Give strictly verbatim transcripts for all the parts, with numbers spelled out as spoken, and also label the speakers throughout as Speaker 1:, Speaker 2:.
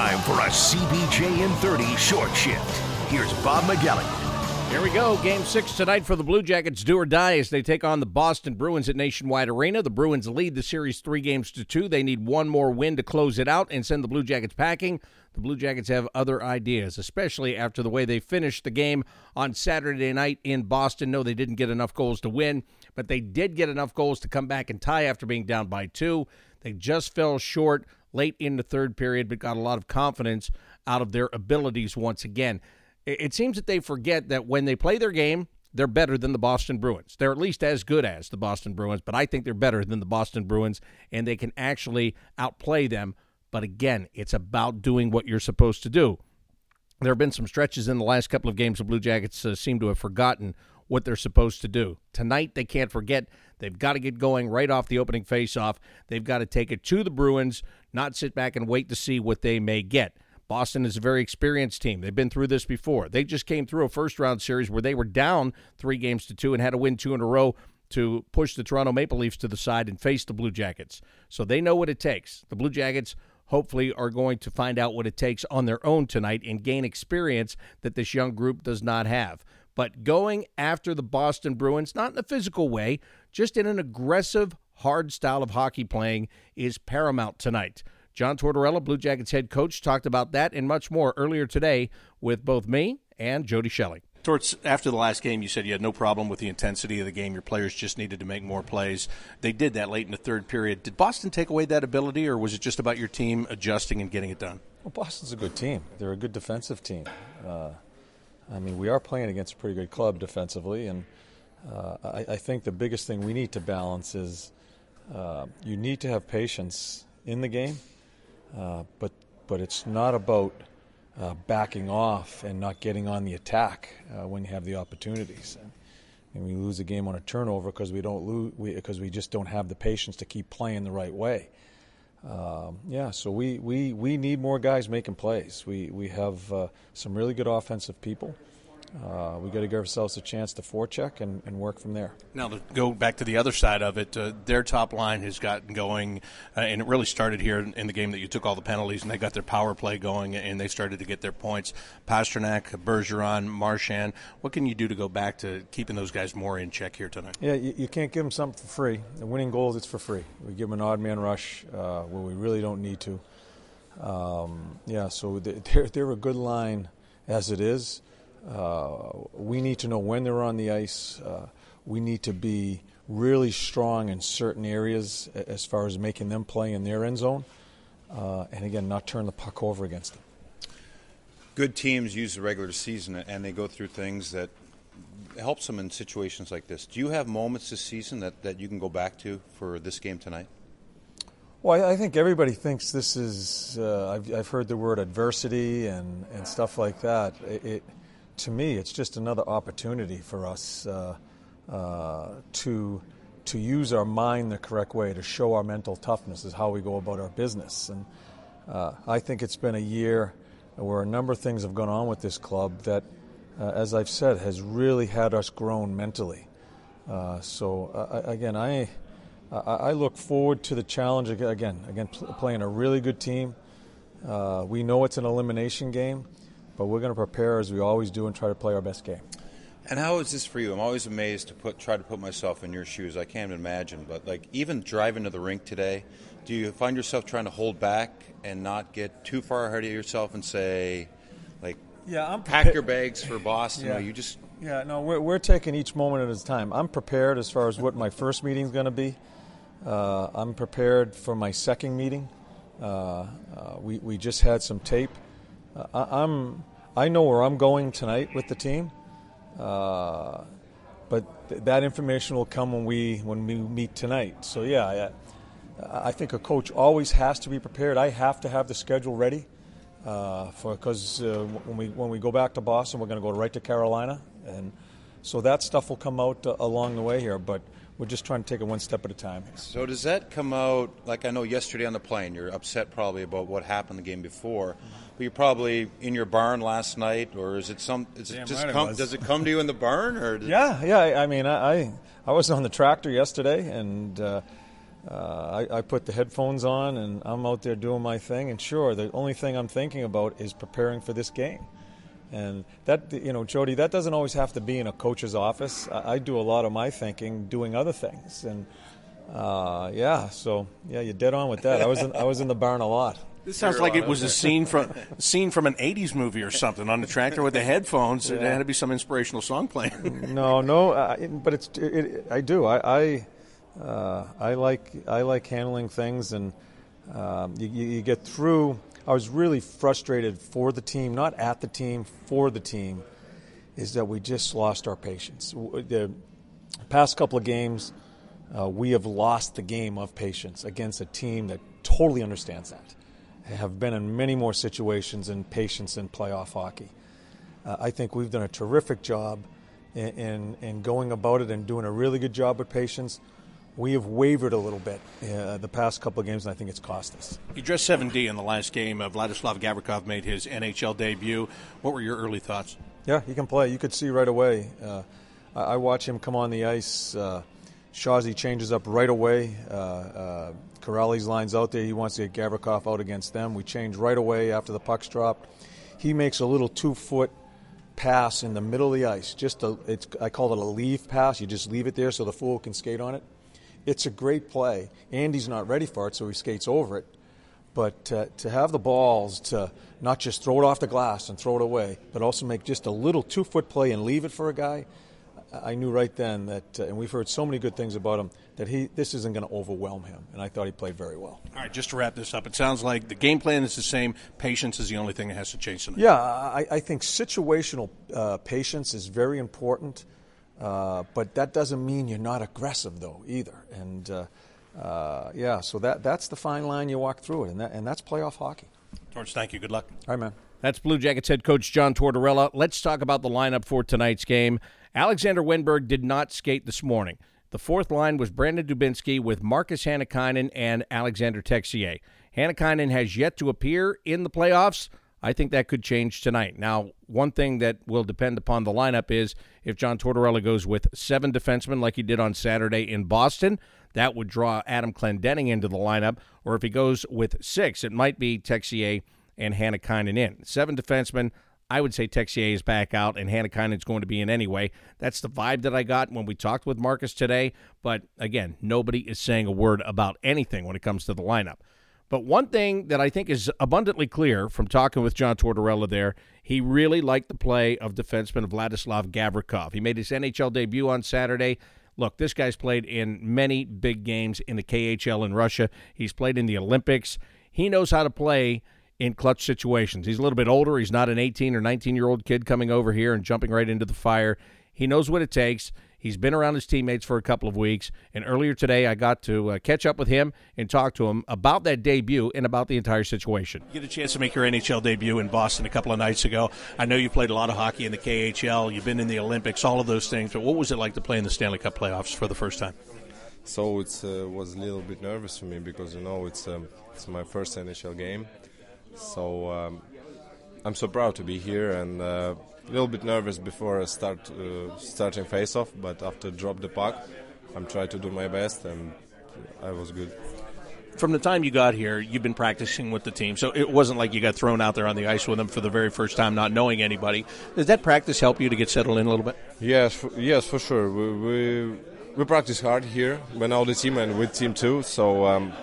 Speaker 1: time for a C B J in thirty short shift. Here's Bob McElligott.
Speaker 2: Here we go. Game six tonight for the Blue Jackets. Do or die as they take on the Boston Bruins at Nationwide Arena. The Bruins lead the series three games to two. They need one more win to close it out and send the Blue Jackets packing. The Blue Jackets have other ideas, especially after the way they finished the game on Saturday night in Boston. No, they didn't get enough goals to win, but they did get enough goals to come back and tie after being down by two. They just fell short late in the third period, but got a lot of confidence out of their abilities once again. It seems that they forget that when they play their game, they're better than the Boston Bruins. They're at least as good as the Boston Bruins, but I think they're better than the Boston Bruins, and they can actually outplay them. But again, it's about doing what you're supposed to do. There have been some stretches in the last couple of games the Blue Jackets uh, seem to have forgotten what they're supposed to do. Tonight, they can't forget. They've got to get going right off the opening faceoff. They've got to take it to the Bruins, not sit back and wait to see what they may get. Boston is a very experienced team. They've been through this before. They just came through a first-round series where they were down three games to two and had to win two in a row to push the Toronto Maple Leafs to the side and face the Blue Jackets. So they know what it takes. The Blue Jackets hopefully are going to find out what it takes on their own tonight and gain experience that this young group does not have. But going after the Boston Bruins, not in a physical way, just in an aggressive, hard style of hockey playing, is paramount tonight. John Tortorella, Blue Jackets head coach, talked about that and much more earlier today with both me and Jody Shelley.
Speaker 3: Torts, after the last game, you said you had no problem with the intensity of the game. Your players just needed to make more plays. They did that late in the third period. Did Boston take away that ability, or was it just about your team adjusting and getting it done?
Speaker 4: Well, Boston's a good team. They're a good defensive team. Uh, I mean, we are playing against a pretty good club defensively, and uh, I, I think the biggest thing we need to balance is uh, you need to have patience in the game. Uh, but but it's not about uh, backing off and not getting on the attack uh, when you have the opportunities. And, and we lose a game on a turnover because we don't lose because we, we just don't have the patience to keep playing the right way. Um, yeah, so we, we, we need more guys making plays. We we have uh, some really good offensive people. Uh, we got to give ourselves a chance to forecheck and, and work from there.
Speaker 3: Now, to go back to the other side of it, uh, their top line has gotten going, uh, and it really started here in, in the game that you took all the penalties, and they got their power play going, and they started to get their points. Pasternak, Bergeron, Marchand, what can you do to go back to keeping those guys more in check here tonight?
Speaker 4: Yeah, you, you can't give them something for free. The winning goals, it's for free. We give them an odd man rush uh, where we really don't need to. Um, yeah, so they're, they're a good line as it is. Uh, we need to know when they're on the ice. Uh, we need to be really strong in certain areas as far as making them play in their end zone. Uh, and again, not turn the puck over against them.
Speaker 5: Good teams use the regular season and they go through things that helps them in situations like this. Do you have moments this season that, that you can go back to for this game tonight?
Speaker 4: Well, I think everybody thinks this is, uh, I've, I've heard the word adversity and, and stuff like that. It, it To me, it's just another opportunity for us uh, uh, to to use our mind the correct way, to show our mental toughness is how we go about our business. And uh, I think it's been a year where a number of things have gone on with this club that, uh, as I've said, has really had us grown mentally. Uh, so uh, again, I I look forward to the challenge again. Again, playing a really good team. Uh, we know it's an elimination game. But we're going to prepare as we always do and try to play our best game.
Speaker 5: And how is this for you? I'm always amazed to put try to put myself in your shoes. I can't imagine. But like even driving to the rink today, do you find yourself trying to hold back and not get too far ahead of yourself and say, like,
Speaker 4: yeah, I'm
Speaker 5: pack
Speaker 4: prepa-
Speaker 5: your bags for Boston?
Speaker 4: Yeah.
Speaker 5: Or you just
Speaker 4: yeah, no, we're we're taking each moment at a time. I'm prepared as far as what my first meeting is going to be. Uh, I'm prepared for my second meeting. Uh, uh, we we just had some tape. Uh, I, I'm I know where I'm going tonight with the team, uh, but th- that information will come when we when we meet tonight. So yeah, I, I think a coach always has to be prepared. I have to have the schedule ready uh, for because uh, when we when we go back to Boston, we're going to go right to Carolina, and so that stuff will come out uh, along the way here. But we're just trying to take it one step at a time.
Speaker 5: So does that come out, like I know yesterday on the plane, you're upset probably about what happened the game before, but you're probably in your barn last night, or is it some, is it
Speaker 4: Damn
Speaker 5: just
Speaker 4: right
Speaker 5: come,
Speaker 4: it was.
Speaker 5: does it come to you in the barn? Or
Speaker 4: Yeah, yeah, I mean, I I was on the tractor yesterday, and uh, uh, I, I put the headphones on and I'm out there doing my thing. And sure, the only thing I'm thinking about is preparing for this game. And that, you know, Jody, that doesn't always have to be in a coach's office. I, I do a lot of my thinking doing other things. And uh, yeah, so yeah, you're dead on with that. I was in, I was in the barn a lot.
Speaker 3: This sounds like it was a scene from scene from an eighties movie or something on the tractor with the headphones. Yeah. There had to be some inspirational song playing.
Speaker 4: no, no, uh, it, but it's it, it, I do. I I, uh, I like I like handling things, and um, you, you get through. I was really frustrated for the team, not at the team, for the team, is that we just lost our patience. The past couple of games, uh, we have lost the game of patience against a team that totally understands that. Have been in many more situations in patience in playoff hockey. Uh, I think we've done a terrific job in, in, in going about it and doing a really good job with patience. We have wavered a little bit uh, the past couple of games, and I think it's cost us.
Speaker 3: You dressed seven D in the last game. Uh, Vladislav Gavrikov made his N H L debut. What were your early thoughts?
Speaker 4: Yeah, he can play. You could see right away. Uh, I, I watch him come on the ice. Uh, Shazi changes up right away. Uh, uh, Corrales lines out there. He wants to get Gavrikov out against them. We change right away after the puck's dropped. He makes a little two-foot pass in the middle of the ice. Just a, it's, I call it a leave pass. You just leave it there so the fool can skate on it. It's a great play. Andy's not ready for it, so he skates over it. But uh, to have the balls to not just throw it off the glass and throw it away, but also make just a little two-foot play and leave it for a guy, I knew right then that, uh, and we've heard so many good things about him, that he this isn't going to overwhelm him, and I thought he played very well.
Speaker 3: All right, just to wrap this up, it sounds like the game plan is the same. Patience is the only thing that has to change tonight.
Speaker 4: Yeah, I, I think situational uh, patience is very important, uh, but that doesn't mean you're not aggressive, though, either. And, uh, uh, yeah, so that that's the fine line you walk through it, and, that, and that's playoff hockey.
Speaker 3: Torch, thank you. Good luck.
Speaker 4: All right, man.
Speaker 2: That's Blue Jackets head coach John Tortorella. Let's talk about the lineup for tonight's game. Alexander Wennberg did not skate this morning. The fourth line was Brandon Dubinsky with Marcus Hannikainen and Alexander Texier. Hannikainen has yet to appear in the playoffs. I think that could change tonight. Now, one thing that will depend upon the lineup is if John Tortorella goes with seven defensemen like he did on Saturday in Boston, that would draw Adam Clendenning into the lineup. Or if he goes with six, it might be Texier and Hannikainen in. Seven defensemen, I would say Texier is back out and Hannikainen's going to be in anyway. That's the vibe that I got when we talked with Marcus today. But, again, nobody is saying a word about anything when it comes to the lineup. But one thing that I think is abundantly clear from talking with John Tortorella there, he really liked the play of defenseman Vladislav Gavrikov. He made his N H L debut on Saturday. Look, this guy's played in many big games in the K H L in Russia. He's played in the Olympics. He knows how to play in clutch situations. He's a little bit older. He's not an eighteen or nineteen-year-old kid coming over here and jumping right into the fire. He knows what it takes. He's been around his teammates for a couple of weeks, and earlier today I got to uh, catch up with him and talk to him about that debut and about the entire situation.
Speaker 3: You get a chance to make your N H L debut in Boston a couple of nights ago. I know you played a lot of hockey in the K H L. You've been in the Olympics, all of those things. But what was it like to play in the Stanley Cup playoffs for the first time?
Speaker 6: So it uh, was a little bit nervous for me because, you know, it's, um, it's my first N H L game. So um, I'm so proud to be here, and uh, a little bit nervous before I start uh, starting face-off, but after drop the puck, I'm trying to do my best, and I was good.
Speaker 3: From the time you got here, you've been practicing with the team, so it wasn't like you got thrown out there on the ice with them for the very first time, not knowing anybody. Does that practice help you to get settled in a little bit?
Speaker 6: Yes, for, yes, for sure. We, we we practice hard here, when all the team and with team too, so. Um,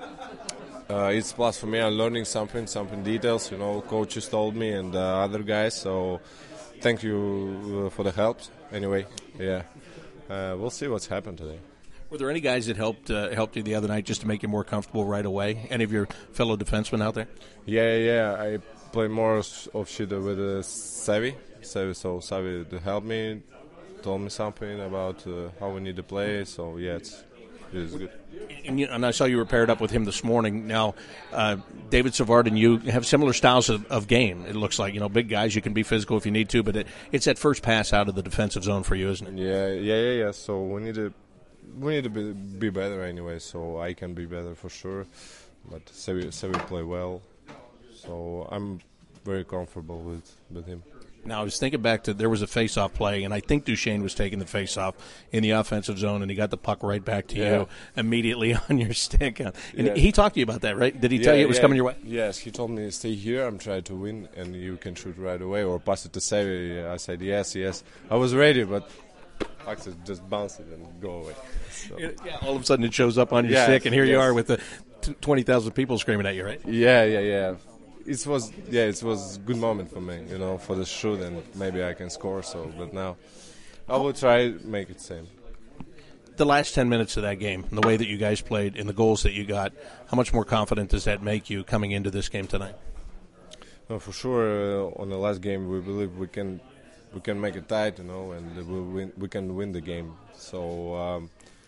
Speaker 6: Uh, it's plus for me. I'm learning something, something details. You know, coaches told me and uh, other guys. So, thank you uh, for the help. Anyway, yeah, uh, we'll see what's happened today.
Speaker 3: Were there any guys that helped uh, helped you the other night just to make you more comfortable right away? Any of your fellow defensemen out there?
Speaker 6: Yeah, yeah. I play more of shit with uh, Savi. Savi, so Savi helped me, told me something about uh, how we need to play. So yeah, it's it's good.
Speaker 3: And, you, and I saw you were paired up with him this morning. Now, uh, David Savard and you have similar styles of, of game. It looks like, you know, big guys. You can be physical if you need to, but it, it's that first pass out of the defensive zone for you, isn't it?
Speaker 6: Yeah, yeah, yeah, yeah. So we need to we need to be, be better anyway. So I can be better for sure. But Sevi, Sevi play well, so I'm very comfortable with with him.
Speaker 3: Now, I was thinking back to there was a face-off play, and I think Duchene was taking the face-off in the offensive zone, and he got the puck right back to
Speaker 6: Yeah.
Speaker 3: you immediately on your stick. And
Speaker 6: Yeah.
Speaker 3: he talked to you about that, right? Did he tell
Speaker 6: Yeah,
Speaker 3: you it was
Speaker 6: yeah.
Speaker 3: coming your way?
Speaker 6: Yes, he told me stay here. I'm trying to win, and you can shoot right away or pass it to Save. I said yes, yes. I was ready, but Axel just bounced it and go away. So.
Speaker 3: Yeah, all of a sudden it shows up on your
Speaker 6: Yes,
Speaker 3: stick, and here you
Speaker 6: yes.
Speaker 3: are with the t- twenty thousand people screaming at you, right?
Speaker 6: Yeah, yeah, yeah. It was yeah, it was a good moment for me, you know, for the shoot, and maybe I can score. So, but now I will try to make it same.
Speaker 3: The last ten minutes of that game, and the way that you guys played, and the goals that you got, how much more confident does that make you coming into this game tonight?
Speaker 6: No, for sure. Uh, on the last game, we believe we can we can make it tight, you know, and we win, we can win the game. So um,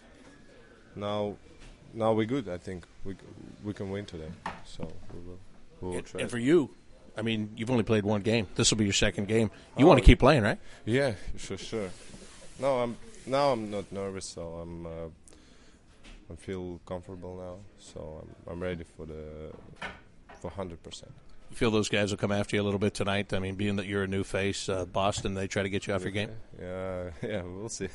Speaker 6: now now we're good. I think we we can win today. So we will. We'll
Speaker 3: And,
Speaker 6: try.
Speaker 3: and for you, I mean, you've only played one game. This will be your second game. You
Speaker 6: Oh.
Speaker 3: want to keep playing, right?
Speaker 6: Yeah, for sure. No, I'm now I'm not nervous, so I'm uh, I feel comfortable now. So I'm I'm ready for the for hundred percent.
Speaker 3: You feel those guys will come after you a little bit tonight? I mean, being that you're a new face, uh, Boston, they try to get you off your game?
Speaker 6: Yeah, yeah, we'll see.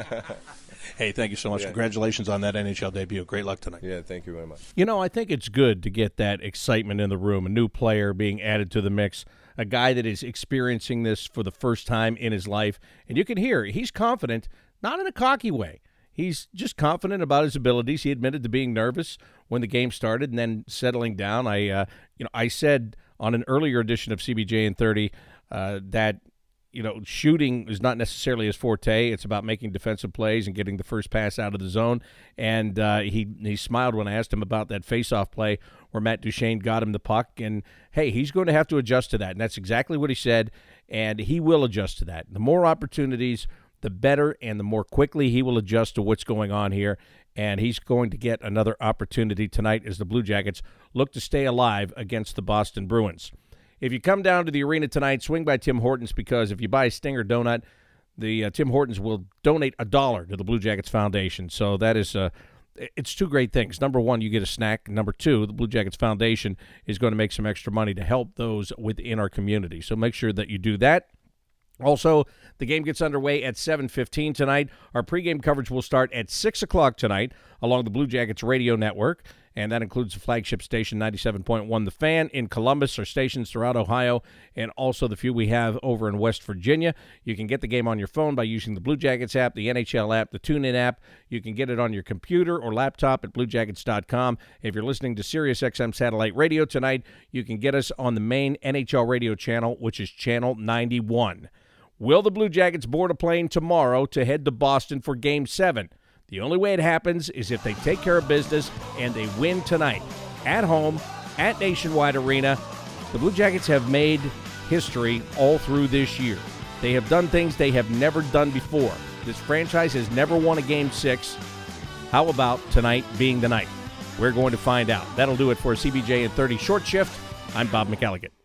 Speaker 3: Hey, thank you so much.
Speaker 6: Yeah.
Speaker 3: Congratulations on that N H L debut. Great luck tonight.
Speaker 6: Yeah, thank you very much.
Speaker 2: You know, I think it's good to get that excitement in the room, a new player being added to the mix, a guy that is experiencing this for the first time in his life. And you can hear he's confident, not in a cocky way. He's just confident about his abilities. He admitted to being nervous when the game started and then settling down. I, uh, you know, I said on an earlier edition of C B J in thirty uh, that, you know, shooting is not necessarily his forte. It's about making defensive plays and getting the first pass out of the zone. And uh, he he smiled when I asked him about that faceoff play where Matt Duchene got him the puck. And, hey, he's going to have to adjust to that. And that's exactly what he said, and he will adjust to that. The more opportunities, the better, and the more quickly he will adjust to what's going on here. And he's going to get another opportunity tonight as the Blue Jackets look to stay alive against the Boston Bruins. If you come down to the arena tonight, swing by Tim Hortons, because if you buy a Stinger donut, the uh, Tim Hortons will donate a dollar to the Blue Jackets Foundation. So that is uh, it's two great things. Number one, you get a snack. Number two, the Blue Jackets Foundation is going to make some extra money to help those within our community. So make sure that you do that. Also, the game gets underway at seven fifteen tonight. Our pregame coverage will start at six o'clock tonight along the Blue Jackets radio network, and that includes the flagship station ninety-seven point one The Fan in Columbus, our stations throughout Ohio, and also the few we have over in West Virginia. You can get the game on your phone by using the Blue Jackets app, the N H L app, the TuneIn app. You can get it on your computer or laptop at blue jackets dot com. If you're listening to Sirius X M satellite radio tonight, you can get us on the main N H L radio channel, which is channel ninety-one. Will the Blue Jackets board a plane tomorrow to head to Boston for Game seven? The only way it happens is if they take care of business and they win tonight. At home, at Nationwide Arena, the Blue Jackets have made history all through this year. They have done things they have never done before. This franchise has never won a Game six. How about tonight being the night? We're going to find out. That'll do it for a C B J in thirty short shift. I'm Bob McElligott.